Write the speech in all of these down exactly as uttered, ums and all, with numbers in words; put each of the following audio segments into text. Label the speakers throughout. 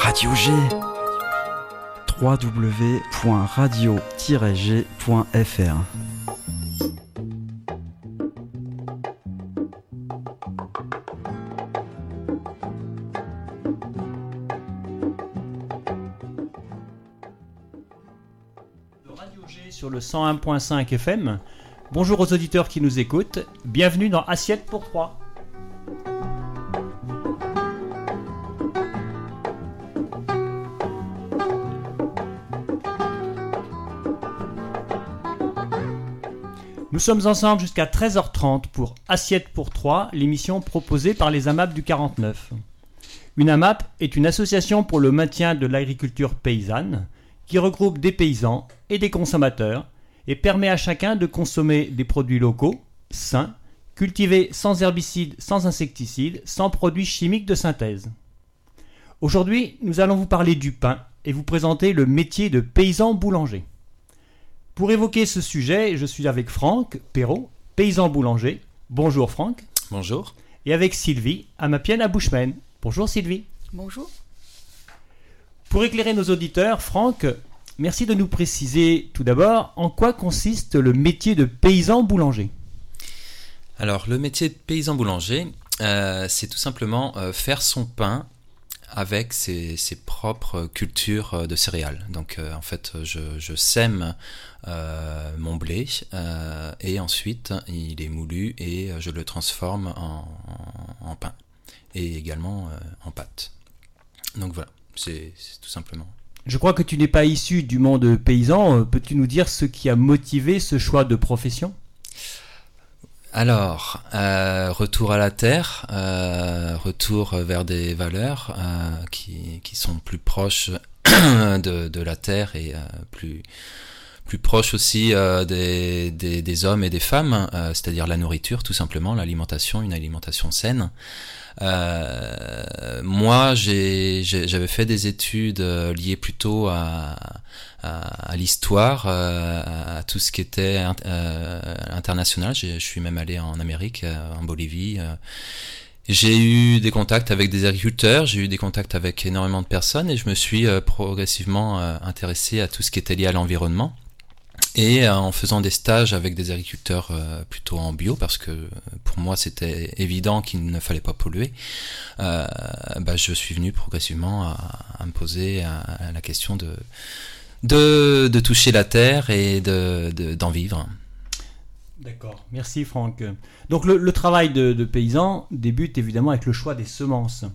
Speaker 1: Radio G. w w w point radio tiret g point f r.
Speaker 2: Radio G sur le cent un point cinq F M. Bonjour aux auditeurs qui nous écoutent. Bienvenue dans Assiette pour trois. Nous sommes ensemble jusqu'à treize heures trente pour Assiette pour trois, l'émission proposée par les A M A P du quarante-neuf. Une A M A P est une association pour le maintien de l'agriculture paysanne qui regroupe des paysans et des consommateurs et permet à chacun de consommer des produits locaux, sains, cultivés sans herbicides, sans insecticides, sans produits chimiques de synthèse. Aujourd'hui, nous allons vous parler du pain et vous présenter le métier de paysan boulanger. Pour évoquer ce sujet, je suis avec Franck Perrault, paysan boulanger. Bonjour Franck.
Speaker 3: Bonjour.
Speaker 2: Et avec Sylvie, amapienne à Bushman. Bonjour Sylvie.
Speaker 4: Bonjour.
Speaker 2: Pour éclairer nos auditeurs, Franck, merci de nous préciser tout d'abord en quoi consiste le métier de paysan boulanger.
Speaker 3: Alors, le métier de paysan boulanger, euh, c'est tout simplement euh, faire son pain avec ses, ses propres cultures de céréales. Donc, euh, en fait, je, je sème euh, mon blé euh, et ensuite, il est moulu et je le transforme en, en, en pain et également euh, en pâte. Donc voilà, c'est, c'est tout simplement.
Speaker 2: Je crois que tu n'es pas issu du monde paysan. Peux-tu nous dire ce qui a motivé ce choix de profession ?
Speaker 3: Alors, euh, retour à la terre, euh, retour vers des valeurs euh, qui, qui sont plus proches de, de la terre et euh, plus, plus proches aussi euh, des, des, des hommes et des femmes, euh, c'est-à-dire la nourriture tout simplement, l'alimentation, une alimentation saine. Euh, moi, j'ai, j'ai, j'avais fait des études euh, liées plutôt à, à, à l'histoire, euh, à, à tout ce qui était euh, international. J'ai, je suis même allé en Amérique, euh, en Bolivie. Euh. J'ai eu des contacts avec des agriculteurs, j'ai eu des contacts avec énormément de personnes et je me suis euh, progressivement euh, intéressé à tout ce qui était lié à l'environnement. Et en faisant des stages avec des agriculteurs euh, plutôt en bio, parce que pour moi c'était évident qu'il ne fallait pas polluer, euh, bah, je suis venu progressivement à, à me poser à, à la question de, de, de toucher la terre et de, de, d'en vivre.
Speaker 2: D'accord, merci Franck. Donc le, le travail de, de paysan débute évidemment avec le choix des semences.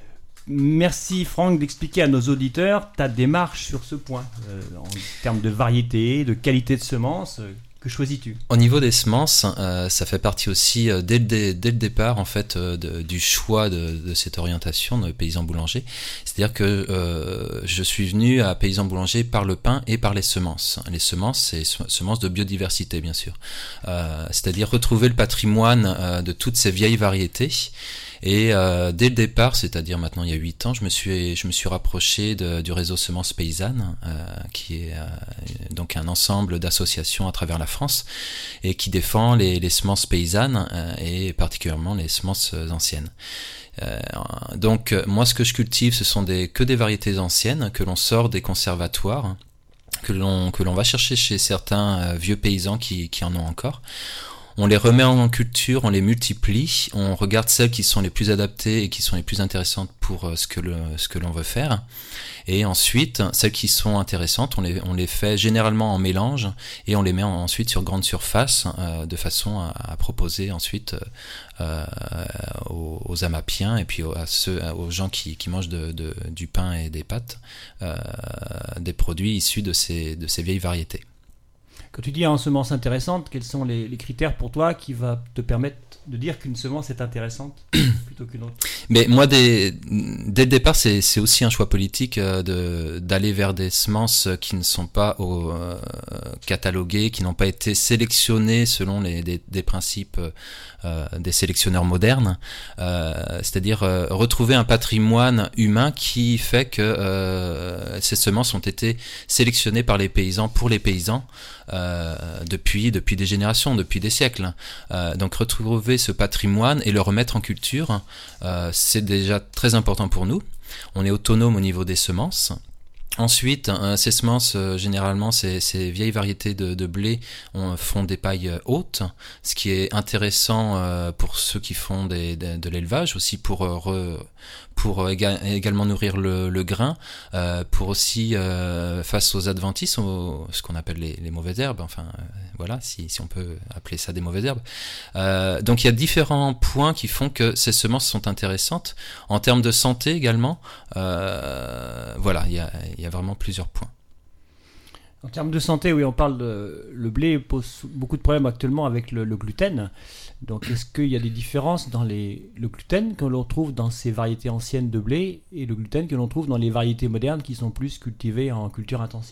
Speaker 2: Merci Franck d'expliquer à nos auditeurs ta démarche sur ce point, euh, en termes de variété, de qualité de semences. Euh, que choisis-tu ?
Speaker 3: Au niveau des semences, euh, ça fait partie aussi euh, dès, le dé, dès le départ en fait euh, de, du choix de, de cette orientation de paysan boulanger. C'est-à-dire que euh, je suis venu à paysan boulanger par le pain et par les semences. Les semences, c'est semences de biodiversité bien sûr. Euh, c'est-à-dire retrouver le patrimoine euh, de toutes ces vieilles variétés. Et euh, dès le départ, c'est-à-dire maintenant il y a huit ans, je me suis je me suis rapproché de, du réseau Semences Paysannes, euh, qui est euh, donc un ensemble d'associations à travers la France et qui défend les, les semences paysannes euh, et particulièrement les semences anciennes. Euh, donc moi, ce que je cultive, ce sont des que des variétés anciennes que l'on sort des conservatoires, que l'on que l'on va chercher chez certains euh, vieux paysans qui qui en ont encore. On les remet en culture, on les multiplie, on regarde celles qui sont les plus adaptées et qui sont les plus intéressantes pour ce que, le, ce que l'on veut faire. Et ensuite, celles qui sont intéressantes, on les, on les fait généralement en mélange et on les met ensuite sur grande surface euh, de façon à, à proposer ensuite euh, aux, aux amapiens et puis aux, à ceux, aux gens qui, qui mangent de, de, du pain et des pâtes, euh, des produits issus de ces, de ces vieilles variétés.
Speaker 2: Quand tu dis en semence intéressante, quels sont les, les critères pour toi qui va te permettre de dire qu'une semence est intéressante plutôt qu'une autre ?
Speaker 3: Mais moi, dès, dès le départ, c'est, c'est aussi un choix politique euh, de, d'aller vers des semences qui ne sont pas au, euh, cataloguées, qui n'ont pas été sélectionnées selon les, des, des principes euh, des sélectionneurs modernes. Euh, c'est-à-dire euh, retrouver un patrimoine humain qui fait que euh, ces semences ont été sélectionnées par les paysans pour les paysans. Euh, depuis depuis des générations, depuis des siècles. Euh, donc retrouver ce patrimoine et le remettre en culture, euh, c'est déjà très important pour nous. On est autonome au niveau des semences. Ensuite, euh, ces semences, euh, généralement, ces, ces vieilles variétés de, de blé on, font des pailles hautes, ce qui est intéressant euh, pour ceux qui font des, de, de l'élevage, aussi pour, euh, re, pour éga, également nourrir le, le grain, euh, pour aussi, euh, face aux adventices, aux, ce qu'on appelle les, les mauvaises herbes, enfin, euh, voilà, si, si on peut appeler ça des mauvaises herbes. Euh, donc il y a différents points qui font que ces semences sont intéressantes. En termes de santé également, euh, voilà, il y a, il y a vraiment plusieurs points.
Speaker 2: En termes de santé, oui, on parle de... Le blé pose beaucoup de problèmes actuellement avec le, le gluten. Donc, est-ce qu'il y a des différences dans les, le gluten que l'on trouve dans ces variétés anciennes de blé et le gluten que l'on trouve dans les variétés modernes qui sont plus cultivées en culture intensive ?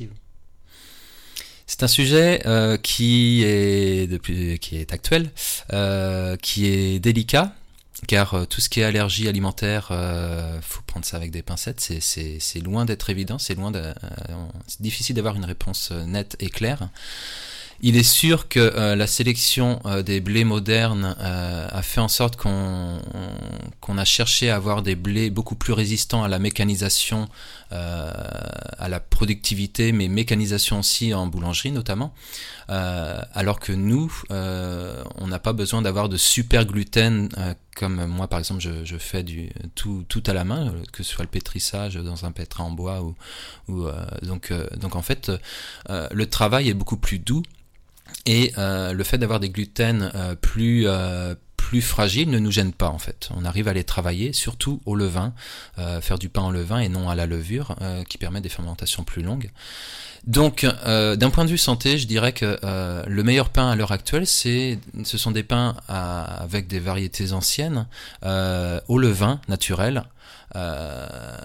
Speaker 3: C'est un sujet euh, qui est depuis, qui est actuel, euh, qui est délicat. Car euh, tout ce qui est allergie alimentaire, euh, faut prendre ça avec des pincettes, c'est, c'est, c'est loin d'être évident, c'est loin de, euh, c'est difficile d'avoir une réponse nette et claire. Il est sûr que euh, la sélection euh, des blés modernes euh, a fait en sorte qu'on, qu'on a cherché à avoir des blés beaucoup plus résistants à la mécanisation, euh, à la productivité, mais mécanisation aussi en boulangerie notamment. Euh, alors que nous, euh, on n'a pas besoin d'avoir de super gluten euh, comme moi par exemple je, je fais du tout, tout à la main, que ce soit le pétrissage dans un pétrin en bois ou, ou euh, donc euh, donc en fait euh, le travail est beaucoup plus doux. Et euh, le fait d'avoir des gluten euh, plus euh, plus fragiles ne nous gêne pas en fait. On arrive à les travailler, surtout au levain, euh, faire du pain en levain et non à la levure, euh, qui permet des fermentations plus longues. Donc, euh, d'un point de vue santé, je dirais que euh, le meilleur pain à l'heure actuelle, c'est, ce sont des pains à, avec des variétés anciennes, euh, au levain naturel. Euh,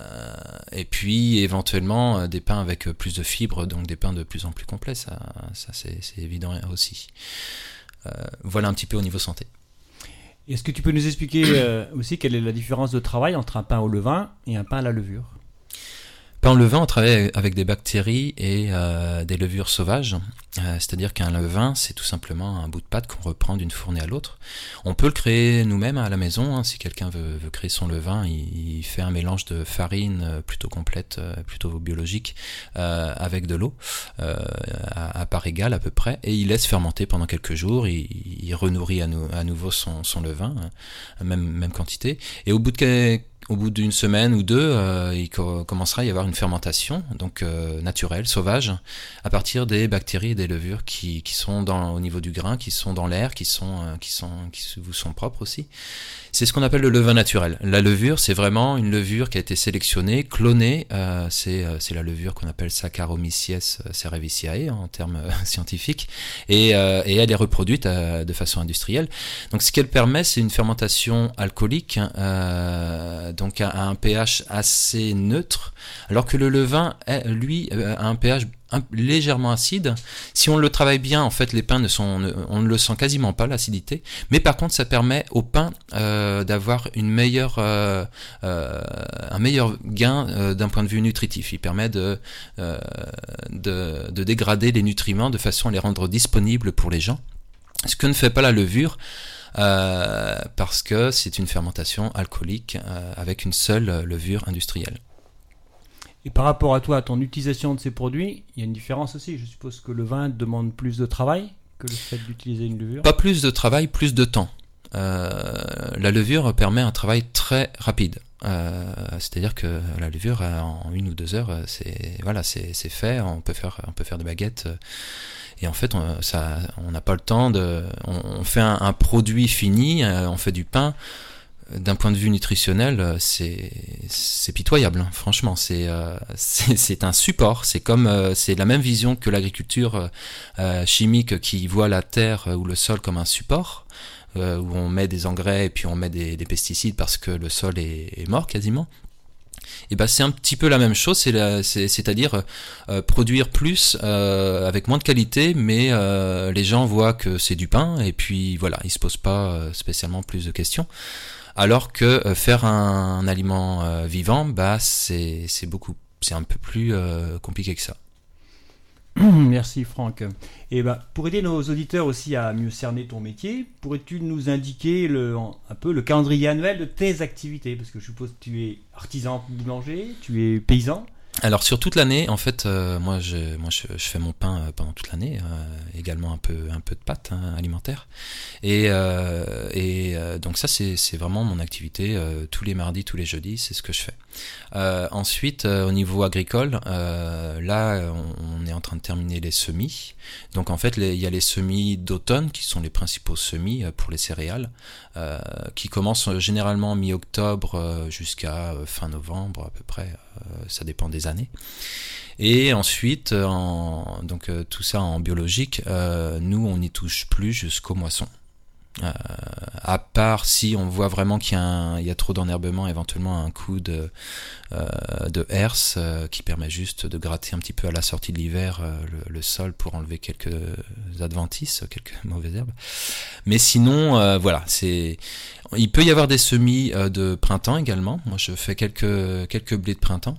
Speaker 3: et puis éventuellement euh, des pains avec plus de fibres, donc des pains de plus en plus complets, ça, ça c'est, c'est évident aussi. Euh, voilà un petit peu au niveau santé.
Speaker 2: Est-ce que tu peux nous expliquer euh, aussi quelle est la différence de travail entre un pain au levain et un pain à la levure ?
Speaker 3: Pain au levain, on travaille avec des bactéries et euh, des levures sauvages. Euh, c'est-à-dire qu'un levain, c'est tout simplement un bout de pâte qu'on reprend d'une fournée à l'autre. On peut le créer nous-mêmes à la maison. Hein. Si quelqu'un veut, veut créer son levain, il, il fait un mélange de farine plutôt complète, plutôt biologique, euh, avec de l'eau, euh, à, à part égale à peu près, et il laisse fermenter pendant quelques jours. Il, il renourrit à, nou, à nouveau son, son levain, même, même quantité. Et au bout de Au bout d'une semaine ou deux, euh, il co- commencera à y avoir une fermentation, donc euh, naturelle, sauvage, à partir des bactéries et des levures qui, qui sont dans, au niveau du grain, qui sont dans l'air, qui sont, euh, qui sont, qui vous sont propres aussi. C'est ce qu'on appelle le levain naturel. La levure, c'est vraiment une levure qui a été sélectionnée, clonée. Euh, c'est, euh, c'est la levure qu'on appelle Saccharomyces cerevisiae en termes euh, scientifiques, et, euh, et elle est reproduite euh, de façon industrielle. Donc, ce qu'elle permet, c'est une fermentation alcoolique. Euh, donc à un pH assez neutre, alors que le levain, lui, a un pH légèrement acide. Si on le travaille bien, en fait, les pains ne sont, on ne le sent quasiment pas, l'acidité, mais par contre, ça permet au pain euh, d'avoir une meilleure, euh, euh, un meilleur gain euh, d'un point de vue nutritif. Il permet de, euh, de, de dégrader les nutriments de façon à les rendre disponibles pour les gens, ce que ne fait pas la levure. Euh, parce que c'est une fermentation alcoolique euh, avec une seule levure industrielle.
Speaker 2: Et par rapport à toi, à ton utilisation de ces produits, il y a une différence aussi. Je suppose que le vin demande plus de travail que le fait d'utiliser une levure.
Speaker 3: Pas plus de travail, plus de temps. Euh, la levure permet un travail très rapide. Euh, c'est-à-dire que la levure, en une ou deux heures, c'est voilà, c'est, c'est fait. On peut faire, on peut faire des baguettes. Et en fait, on ça, on n'a pas le temps de. On, on fait un, un produit fini, on fait du pain. D'un point de vue nutritionnel, c'est c'est pitoyable. Hein. Franchement, c'est, euh, c'est c'est un support. C'est comme euh, c'est la même vision que l'agriculture euh, chimique qui voit la terre ou le sol comme un support. Euh, où on met des engrais et puis on met des, des pesticides parce que le sol est, est mort quasiment. Et ben c'est un petit peu la même chose, c'est la, c'est, c'est-à-dire euh, produire plus euh, avec moins de qualité, mais euh, les gens voient que c'est du pain et puis voilà, ils se posent pas euh, spécialement plus de questions. Alors que euh, faire un, un aliment euh, vivant, bah c'est c'est beaucoup, c'est un peu plus euh, compliqué que ça.
Speaker 2: Merci Franck. Et bah, pour aider nos auditeurs aussi à mieux cerner ton métier, pourrais-tu nous indiquer le, un peu le calendrier annuel de tes activités? Parce que je suppose que tu es artisan boulanger, tu es paysan.
Speaker 3: Alors sur toute l'année, en fait, euh, moi, je, moi je, je fais mon pain euh, pendant toute l'année, euh, également un peu, un peu de pâtes hein, alimentaires. Et, euh, et euh, donc ça, c'est, c'est vraiment mon activité euh, tous les mardis, tous les jeudis, c'est ce que je fais. Euh, ensuite, euh, au niveau agricole, euh, là, on, on est en train de terminer les semis. Donc en fait, il y a les semis d'automne qui sont les principaux semis euh, pour les céréales, euh, qui commencent généralement mi-octobre euh, jusqu'à euh, fin novembre à peu près. Euh, ça dépend des années. Et ensuite, en, donc euh, tout ça en biologique, euh, nous on n'y touche plus jusqu'aux moissons. Euh, à part si on voit vraiment qu'il y a, un, il y a trop d'enherbement, éventuellement un coup de, euh, de herse euh, qui permet juste de gratter un petit peu à la sortie de l'hiver euh, le, le sol pour enlever quelques adventices, quelques mauvaises herbes. Mais sinon, euh, voilà, c'est, il peut y avoir des semis euh, de printemps également. Moi, je fais quelques quelques blés de printemps.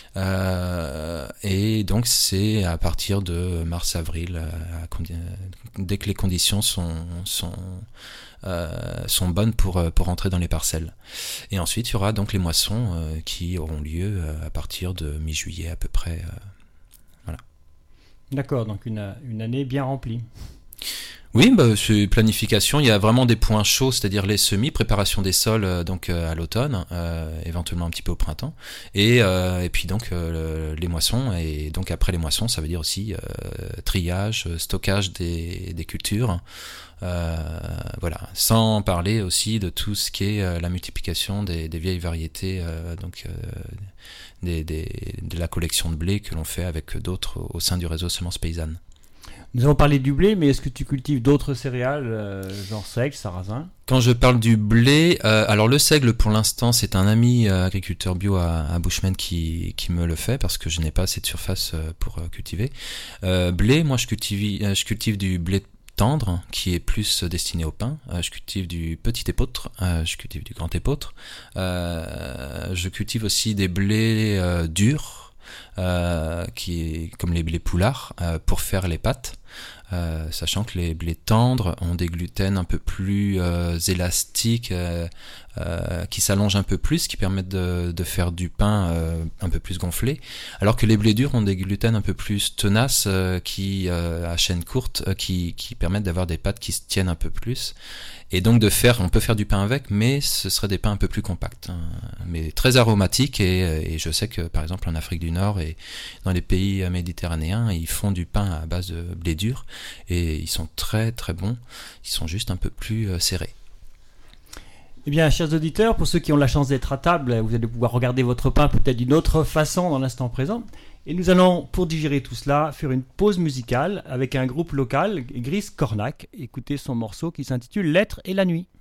Speaker 3: Euh, et donc c'est à partir de mars-avril, à, à, dès que les conditions sont sont euh, sont bonnes pour pour entrer dans les parcelles. Et ensuite il y aura donc les moissons euh, qui auront lieu à partir de mi-juillet à peu près. Euh, voilà.
Speaker 2: D'accord, donc une une année bien remplie.
Speaker 3: Oui, bah, c'est planification. Il y a vraiment des points chauds, c'est-à-dire les semis, préparation des sols euh, donc euh, à l'automne, euh, éventuellement un petit peu au printemps, et euh, et puis donc euh, les moissons. Et donc après les moissons, ça veut dire aussi euh, triage, stockage des des cultures. Euh, voilà, sans parler aussi de tout ce qui est euh, la multiplication des, des vieilles variétés, euh, donc euh, des, des de la collection de blé que l'on fait avec d'autres au sein du réseau Semences Paysannes.
Speaker 2: Nous avons parlé du blé, mais est-ce que tu cultives d'autres céréales, euh, genre seigle, sarrasin?
Speaker 3: Quand je parle du blé, euh, alors le seigle pour l'instant c'est un ami euh, agriculteur bio à, à Bushman qui, qui me le fait parce que je n'ai pas assez de surface euh, pour euh, cultiver. Euh, blé, moi je cultive, euh, je cultive du blé tendre qui est plus destiné au pain. Euh, je cultive du petit épeautre, euh, je cultive du grand épeautre. Euh, je cultive aussi des blés euh, durs. Euh, qui est comme les blés poulards euh, pour faire les pâtes, euh, sachant que les blés tendres ont des gluten un peu plus euh, élastiques euh, euh, qui s'allongent un peu plus, qui permettent de, de faire du pain euh, un peu plus gonflé, alors que les blés durs ont des gluten un peu plus tenaces euh, qui euh, à chaîne courte euh, qui, qui permettent d'avoir des pâtes qui se tiennent un peu plus. Et donc de faire, on peut faire du pain avec, mais ce serait des pains un peu plus compacts, hein, mais très aromatiques. Et, et je sais que par exemple en Afrique du Nord et dans les pays méditerranéens, ils font du pain à base de blé dur et ils sont très très bons. Ils sont juste un peu plus euh, serrés.
Speaker 2: Eh bien, chers auditeurs, pour ceux qui ont la chance d'être à table, vous allez pouvoir regarder votre pain peut-être d'une autre façon dans l'instant présent. Et nous allons, pour digérer tout cela, faire une pause musicale avec un groupe local, Gris Cornac. Écoutez son morceau qui s'intitule L'être et la nuit.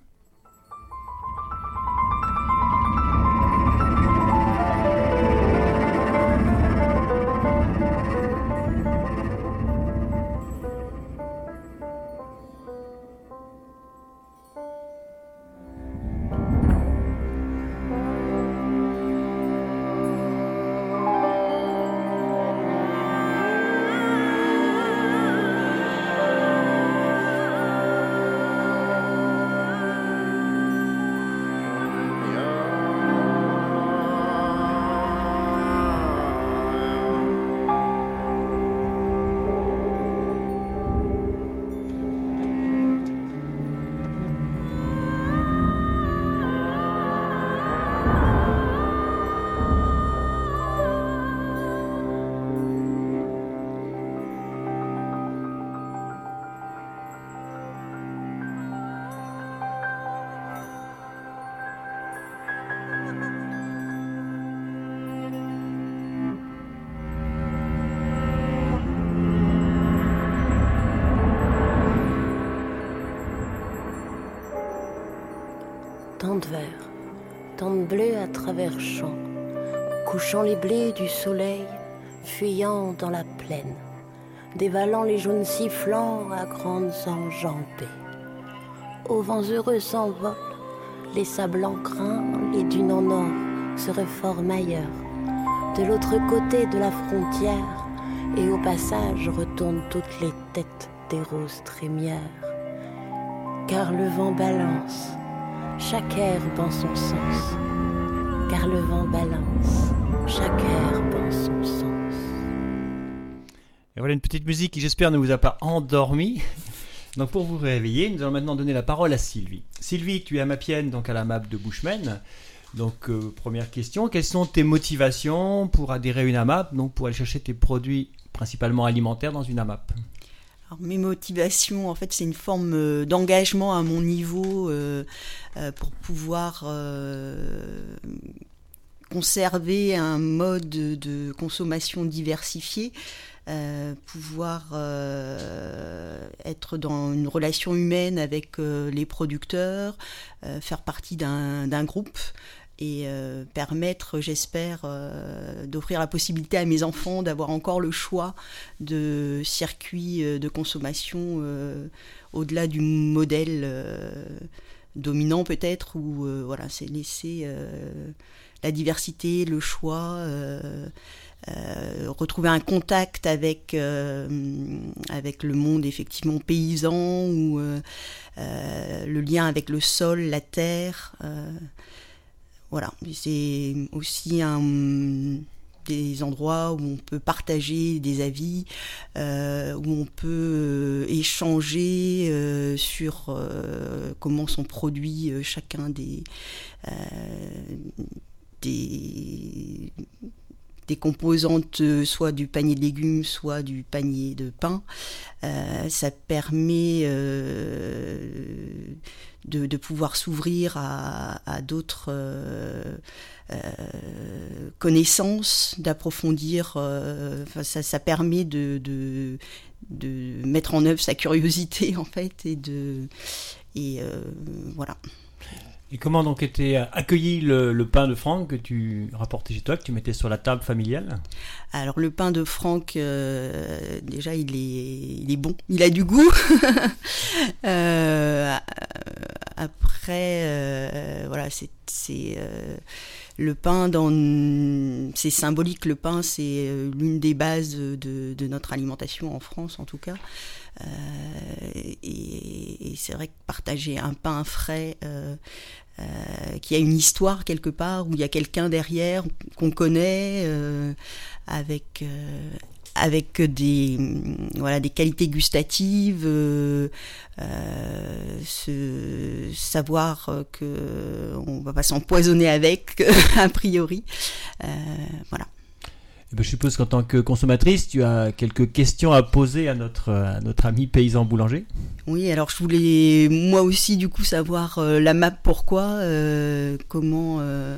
Speaker 4: Tant de vert, tant de bleu à travers champs, couchant les blés du soleil, fuyant dans la plaine, dévalant les jaunes sifflants à grandes enjambées. Aux vents heureux s'envolent, les sables en crin, les dunes en or se reforment ailleurs. De l'autre côté de la frontière, et au passage retournent toutes les têtes des roses trémières. Car le vent balance, chaque herbe en son sens. Car le vent balance, chaque herbe en son sens.
Speaker 2: Et voilà une petite musique qui, j'espère, ne vous a pas endormi. Donc pour vous réveiller, nous allons maintenant donner la parole à Sylvie. Sylvie, tu es amapienne, donc à la M A P de Bushman. Donc euh, première question, quelles sont tes motivations pour adhérer à une A M A P, donc pour aller chercher tes produits principalement alimentaires dans une A M A P?
Speaker 5: Alors, mes motivations, en fait, c'est une forme euh, d'engagement à mon niveau euh, euh, pour pouvoir euh, conserver un mode de consommation diversifié, euh, pouvoir euh, être dans une relation humaine avec euh, les producteurs, euh, faire partie d'un, d'un groupe. Et euh, permettre, j'espère, euh, d'offrir la possibilité à mes enfants d'avoir encore le choix de circuits euh, de consommation euh, au-delà du modèle euh, dominant peut-être, où euh, voilà, c'est laisser euh, la diversité, le choix, euh, euh, retrouver un contact avec, euh, avec le monde effectivement paysan, ou euh, euh, le lien avec le sol, la terre. Euh, Voilà, c'est aussi un, des endroits où on peut partager des avis, euh, où on peut échanger euh, sur euh, comment sont produits euh, chacun des, euh, des, des composantes, soit du panier de légumes, soit du panier de pain. Euh, ça permet euh, de, de pouvoir s'ouvrir à, à d'autres euh, euh, connaissances, d'approfondir. Euh, enfin, ça, ça permet de, de, de mettre en œuvre sa curiosité, en fait, et de et euh, voilà.
Speaker 2: Et comment donc était accueilli le, le pain de Franck que tu rapportais chez toi, que tu mettais sur la table familiale?
Speaker 5: Alors le pain de Franck, euh, déjà il est, il est bon, il a du goût. euh, après, euh, voilà, c'est, c'est euh, le pain dans, c'est symbolique. Le pain, c'est l'une des bases de, de notre alimentation en France, en tout cas. Euh, et, et c'est vrai que partager un pain frais euh, euh, qui a une histoire quelque part, où il y a quelqu'un derrière qu'on connaît, euh, avec euh, avec des voilà des qualités gustatives, euh, euh, ce, savoir que on va pas s'empoisonner avec a priori, euh, voilà.
Speaker 2: Je suppose qu'en tant que consommatrice, tu as quelques questions à poser à notre, à notre ami paysan boulanger.
Speaker 5: Oui, alors je voulais moi aussi du coup savoir euh, la M A P pourquoi, euh, comment, euh,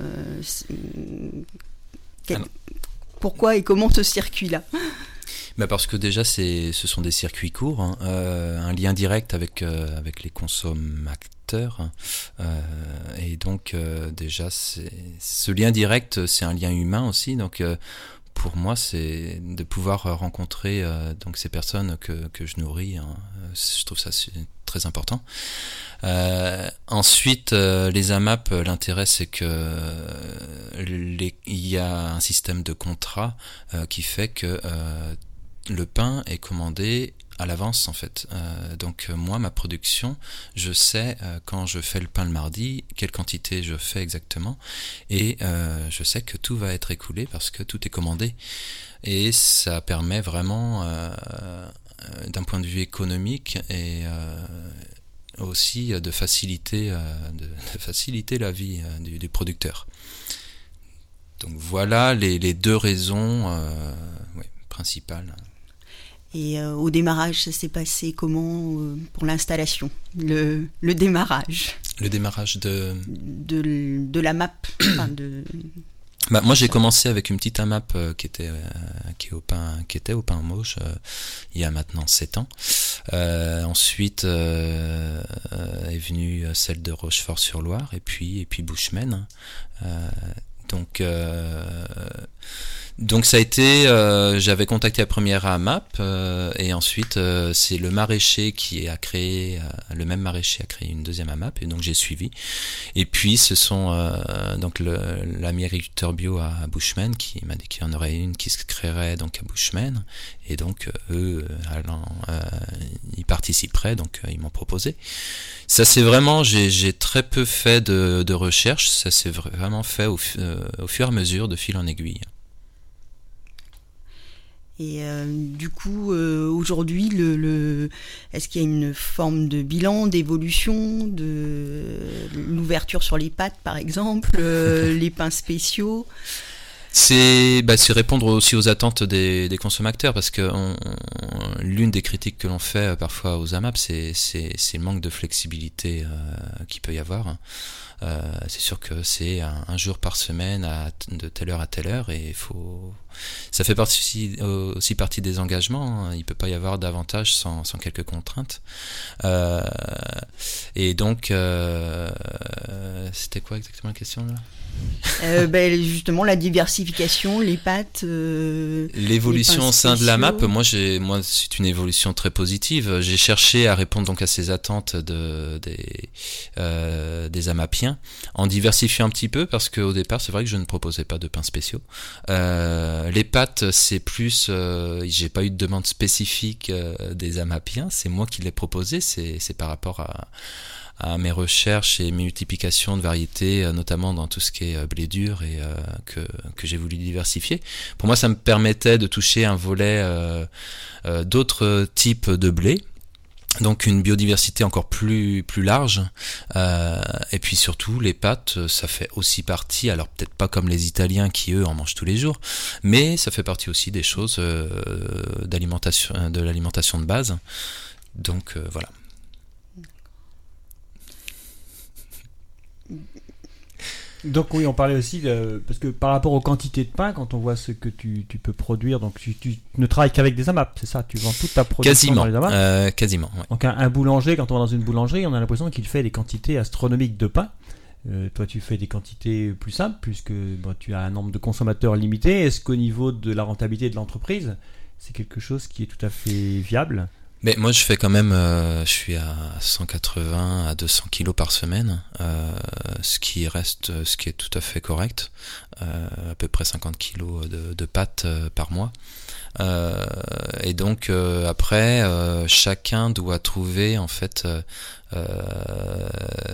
Speaker 5: quel, pourquoi et comment ce circuit-là.
Speaker 3: Bah parce que déjà c'est, ce sont des circuits courts, hein, euh, un lien direct avec, euh, avec les consommateurs. Euh, et donc euh, déjà c'est, ce lien direct, c'est un lien humain aussi, donc euh, pour moi, c'est de pouvoir rencontrer euh, donc ces personnes que, que je nourris. Hein. Je trouve ça très important. Euh, ensuite, euh, les A M A P, l'intérêt, c'est que les, il y a un système de contrat euh, qui fait que euh, le pain est commandé à l'avance en fait. Euh, donc moi, ma production, je sais euh, quand je fais le pain le mardi, quelle quantité je fais exactement, et euh, je sais que tout va être écoulé parce que tout est commandé. Et ça permet vraiment, euh, euh, d'un point de vue économique et euh, aussi de faciliter, euh, de, de faciliter la vie euh, du, du producteur. Donc voilà les, les deux raisons euh, ouais, principales.
Speaker 5: Et euh, au démarrage, ça s'est passé comment euh, pour l'installation, le, le démarrage
Speaker 3: Le démarrage de...
Speaker 5: De, de la M A P enfin de...
Speaker 3: Bah, moi, j'ai commencé avec une petite A M A P euh, qui, était, euh, qui, est au pain, qui était au pain Mauche euh, il y a maintenant sept ans. Euh, ensuite euh, euh, est venue celle de Rochefort-sur-Loire et puis, et puis Bushman. Euh, donc... Euh, Donc ça a été, euh, j'avais contacté la première AMAP euh, et ensuite euh, c'est le maraîcher qui a créé, euh, le même maraîcher a créé une deuxième AMAP et donc j'ai suivi. Et puis ce sont euh, donc le, l'ami agriculteur bio à Bushman qui m'a dit qu'il y en aurait une qui se créerait donc à Bushman et donc euh, eux allant, euh, ils participeraient donc euh, ils m'ont proposé. Ça c'est vraiment, j'ai, j'ai très peu fait de, de recherche, ça s'est vraiment fait au, euh, au fur et à mesure, de fil en aiguille.
Speaker 5: Et euh, du coup, euh, aujourd'hui, le, le, est-ce qu'il y a une forme de bilan, d'évolution, de l'ouverture sur les pâtes, par exemple, euh, les pains spéciaux?
Speaker 3: C'est, bah, c'est répondre aussi aux attentes des, des consommateurs, parce que on, on, l'une des critiques que l'on fait parfois aux AMAP, c'est, c'est, c'est le manque de flexibilité euh, qu'il peut y avoir. Euh, c'est sûr que c'est un, un jour par semaine à, de telle heure à telle heure et il faut, ça fait partie aussi, aussi partie des engagements, hein. Il peut pas y avoir davantage sans, sans quelques contraintes. Euh, et donc, euh, c'était quoi exactement la question là?
Speaker 5: euh, ben, justement la diversification, les pâtes, euh,
Speaker 3: l'évolution au sein de la M A P, moi j'ai moi c'est une évolution très positive. J'ai cherché à répondre donc à ces attentes de des euh, des AMAPiens en diversifiant un petit peu, parce que au départ c'est vrai que je ne proposais pas de pains spéciaux. Euh, les pâtes c'est plus euh, j'ai pas eu de demande spécifique euh, des AMAPiens, c'est moi qui l'ai proposé, c'est c'est par rapport à à mes recherches et multiplications de variétés, notamment dans tout ce qui est blé dur, et euh, que, que j'ai voulu diversifier. Pour moi, ça me permettait de toucher un volet euh, euh, d'autres types de blé, donc une biodiversité encore plus plus large, euh, et puis surtout les pâtes, ça fait aussi partie, alors peut-être pas comme les Italiens qui eux en mangent tous les jours, mais ça fait partie aussi des choses euh, d'alimentation, de l'alimentation de base. Donc euh, voilà.
Speaker 2: Donc oui, on parlait aussi de, parce que par rapport aux quantités de pain, quand on voit ce que tu, tu peux produire, donc tu, tu ne travailles qu'avec des AMAP, c'est ça? Tu vends toute ta production
Speaker 3: quasiment,
Speaker 2: dans les AMAP?
Speaker 3: euh, Quasiment, ouais.
Speaker 2: Donc un, un boulanger, quand on va dans une boulangerie, on a l'impression qu'il fait des quantités astronomiques de pain. Euh, toi, tu fais des quantités plus simples, puisque bon, tu as un nombre de consommateurs limité. Est-ce qu'au niveau de la rentabilité de l'entreprise, c'est quelque chose qui est tout à fait viable?
Speaker 3: Mais moi je fais quand même, euh, je suis à cent quatre-vingts à deux cents kilos par semaine, euh, ce qui reste, ce qui est tout à fait correct, euh, à peu près cinquante kilos de, de pâtes euh, par mois. Euh, et donc euh, après, euh, chacun doit trouver en fait euh, euh,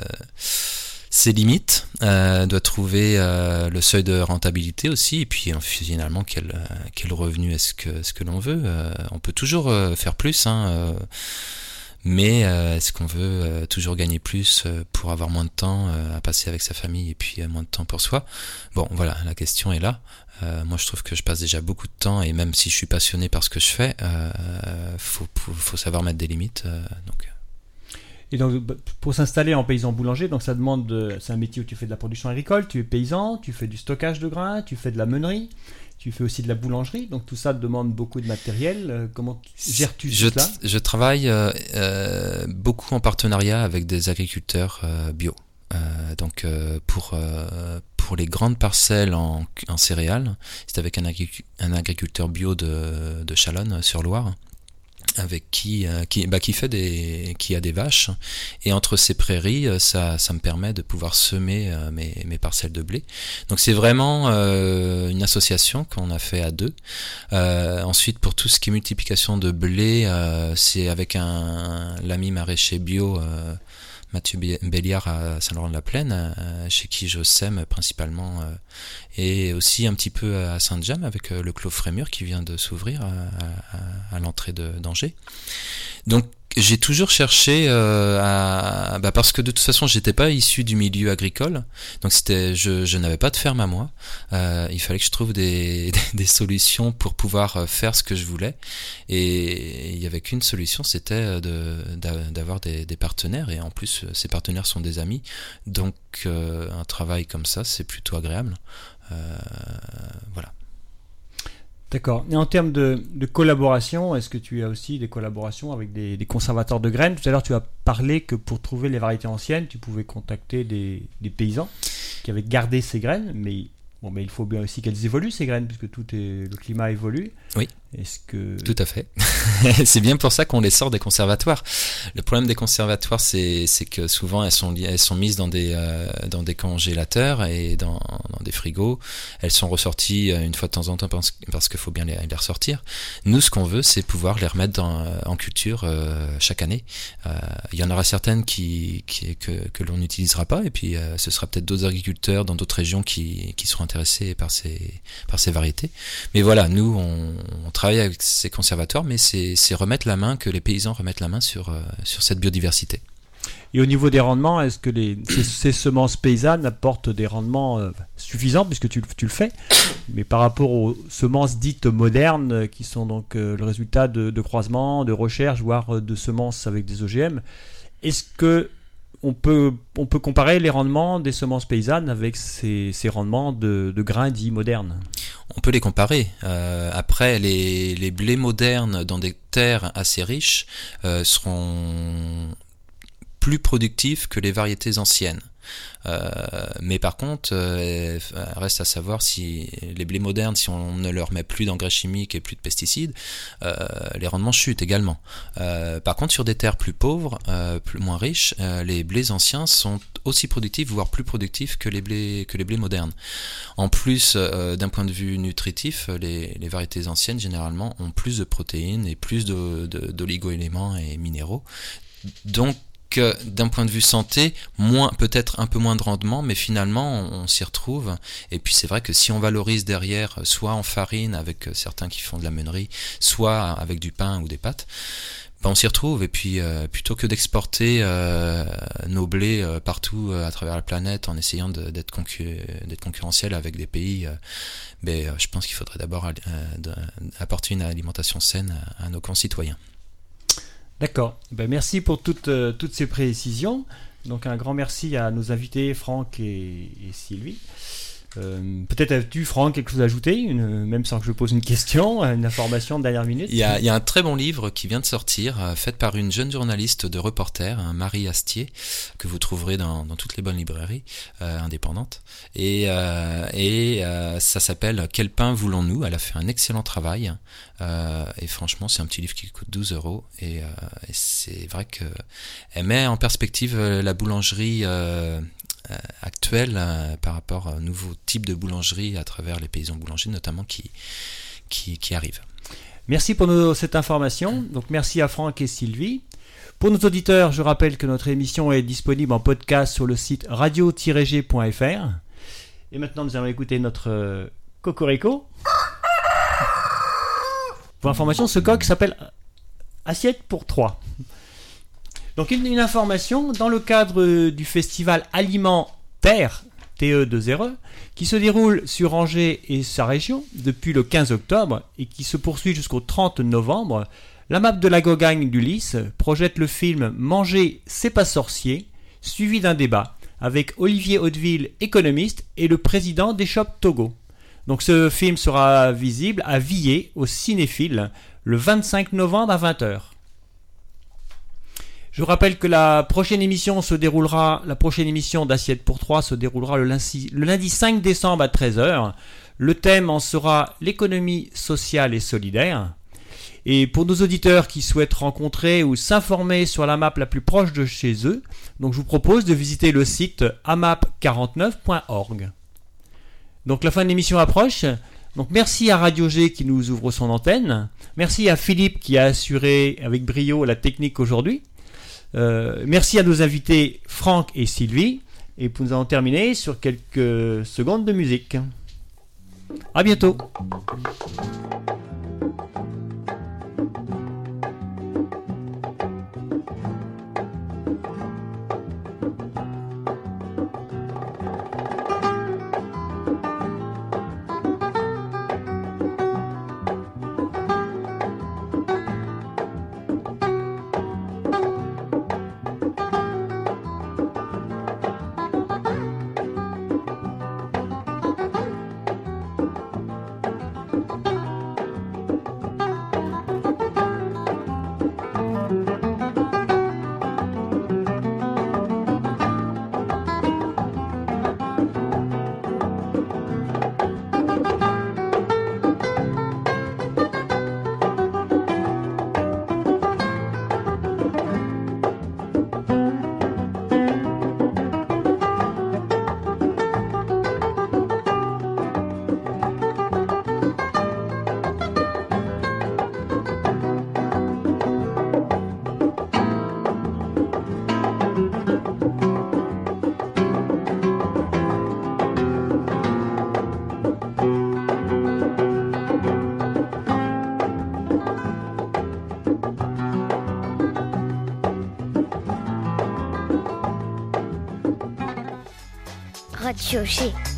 Speaker 3: ses limites, euh, doit trouver euh, le seuil de rentabilité aussi, et puis euh, finalement quel, euh, quel revenu est-ce que, est-ce que l'on veut. Euh, on peut toujours euh, faire plus, hein, euh, mais euh, est-ce qu'on veut euh, toujours gagner plus euh, pour avoir moins de temps euh, à passer avec sa famille et puis euh, moins de temps pour soi? Bon, voilà, la question est là. Euh, moi je trouve que je passe déjà beaucoup de temps, et même si je suis passionné par ce que je fais, euh, faut, faut savoir mettre des limites. Euh, donc
Speaker 2: Et donc, pour s'installer en paysan boulanger, donc ça demande, de, c'est un métier où tu fais de la production agricole, tu es paysan, tu fais du stockage de grains, tu fais de la meunerie, tu fais aussi de la boulangerie, donc tout ça demande beaucoup de matériel. Comment gères-tu
Speaker 3: je,
Speaker 2: tout ça?
Speaker 3: Je travaille euh, euh, beaucoup en partenariat avec des agriculteurs euh, bio. Euh, donc euh, pour euh, pour les grandes parcelles en, en céréales, c'est avec un, agric- un agriculteur bio de, de Chalonnes-sur-Loire, avec qui euh, qui bah qui fait des qui a des vaches, et entre ces prairies ça ça me permet de pouvoir semer euh, mes mes parcelles de blé. Donc c'est vraiment euh, une association qu'on a fait à deux. Euh, ensuite pour tout ce qui est multiplication de blé, euh, c'est avec un l'ami maraîcher bio euh, Mathieu Béliard à Saint-Laurent-de-la-Plaine, euh, chez qui je sème principalement, euh, et aussi un petit peu à Saint-James avec euh, le Clos Frémur qui vient de s'ouvrir à, à, à l'entrée de d'Angers. Donc j'ai toujours cherché euh, à bah parce que de toute façon j'étais pas issu du milieu agricole, donc c'était je je n'avais pas de ferme à moi. Euh, il fallait que je trouve des des solutions pour pouvoir faire ce que je voulais, et il y avait qu'une solution, c'était de d'avoir des des partenaires, et en plus ces partenaires sont des amis, donc euh, un travail comme ça c'est plutôt agréable. Euh, voilà.
Speaker 2: D'accord. Et en termes de, de collaboration, est-ce que tu as aussi des collaborations avec des, des conservateurs de graines? Tout à l'heure, tu as parlé que pour trouver les variétés anciennes, tu pouvais contacter des, des paysans qui avaient gardé ces graines, mais Bon, mais il faut bien aussi qu'elles évoluent, ces graines, puisque tout est, le climat évolue.
Speaker 3: Oui.
Speaker 2: Est-ce que...
Speaker 3: Tout à fait. C'est bien pour ça qu'on les sort des conservatoires. Le problème des conservatoires, c'est, c'est que souvent elles sont, elles sont mises dans des, euh, dans des congélateurs et dans, dans des frigos. Elles sont ressorties une fois de temps en temps parce, parce qu'il faut bien les, les ressortir. Nous, ce qu'on veut, c'est pouvoir les remettre dans, en culture euh, chaque année. Euh, il y en aura certaines qui, qui, que, que l'on n'utilisera pas, et puis euh, ce sera peut-être d'autres agriculteurs dans d'autres régions qui, qui seront intéressés par ces, par ces variétés. Mais voilà, nous, on, on travaille avec ces conservatoires, mais c'est, c'est remettre la main, que les paysans remettent la main sur, euh, sur cette biodiversité.
Speaker 2: Et au niveau des rendements, est-ce que les, ces, ces semences paysannes apportent des rendements euh, suffisants, puisque tu, tu le fais, mais par rapport aux semences dites modernes, euh, qui sont donc euh, le résultat de, de croisements, de recherches, voire euh, de semences avec des O G M, est-ce que on peut, on peut comparer les rendements des semences paysannes avec ces, ces rendements de, de grains dits modernes ?
Speaker 3: On peut les comparer. Euh, après, les, les blés modernes dans des terres assez riches euh, seront plus productifs que les variétés anciennes. Euh, mais par contre, euh, reste à savoir si les blés modernes, si on ne leur met plus d'engrais chimiques et plus de pesticides, euh, les rendements chutent également. Euh, par contre, sur des terres plus pauvres, euh, plus, moins riches, euh, les blés anciens sont aussi productifs, voire plus productifs que les blés, que les blés modernes. En plus, euh, d'un point de vue nutritif, les, les variétés anciennes, généralement, ont plus de protéines et plus de, de, d'oligo-éléments et minéraux. Donc, que d'un point de vue santé, moins, peut-être un peu moins de rendement, mais finalement on, on s'y retrouve. Et puis c'est vrai que si on valorise derrière, soit en farine avec certains qui font de la meunerie, soit avec du pain ou des pâtes, ben on s'y retrouve. Et puis euh, plutôt que d'exporter euh, nos blés euh, partout euh, à travers la planète en essayant de, d'être, concu- d'être concurrentiel avec des pays, euh, ben, euh, je pense qu'il faudrait d'abord euh, de, apporter une alimentation saine à, à nos concitoyens.
Speaker 2: D'accord. Ben, merci pour toutes, euh, toutes ces précisions. Donc un grand merci à nos invités Franck et, et Sylvie. Euh, peut-être as-tu, Franck, quelque chose à ajouter, une, même sans que je pose une question, une information de dernière minute.
Speaker 3: Il y a, il y a un très bon livre qui vient de sortir, euh, fait par une jeune journaliste de Reporter, hein, Marie Astier, que vous trouverez dans, dans toutes les bonnes librairies euh, indépendantes. Et, euh, et euh, ça s'appelle « Quel pain voulons-nous » Elle a fait un excellent travail. Euh, et franchement, c'est un petit livre qui coûte douze euros. Et, euh, et c'est vrai qu'elle met en perspective la boulangerie euh, Euh, actuelle euh, par rapport à un nouveau type de boulangerie à travers les paysans boulangers notamment qui, qui, qui arrivent.
Speaker 2: Merci pour nos, cette information. Donc merci à Franck et Sylvie. Pour nos auditeurs, je rappelle que notre émission est disponible en podcast sur le site radio tiret g point f r. Et maintenant nous allons écouter notre euh, Cocorico. Pour information, ce coq s'appelle Assiette pour trois. Donc une, une information, dans le cadre du festival Alimentaire, T E deux R E, qui se déroule sur Angers et sa région depuis le quinze octobre et qui se poursuit jusqu'au trente novembre, la M A P de la Gogagne du Lys projette le film Manger, c'est pas sorcier, suivi d'un débat avec Olivier Hauteville, économiste, et le président d'Échoppe Togo. Donc ce film sera visible à Villers, au Cinéphile, le vingt-cinq novembre à vingt heures. Je vous rappelle que la prochaine émission se déroulera, la prochaine émission d'Assiette pour trois se déroulera le lundi, le lundi cinq décembre à treize heures. Le thème en sera l'économie sociale et solidaire. Et pour nos auditeurs qui souhaitent rencontrer ou s'informer sur la M A P la plus proche de chez eux, donc je vous propose de visiter le site a m a p quarante-neuf point org. Donc la fin de l'émission approche. Donc merci à Radio G qui nous ouvre son antenne. Merci à Philippe qui a assuré avec brio la technique aujourd'hui. Euh, merci à nos invités Franck et Sylvie. Et nous allons terminer sur quelques secondes de musique. À bientôt.
Speaker 6: Radio G.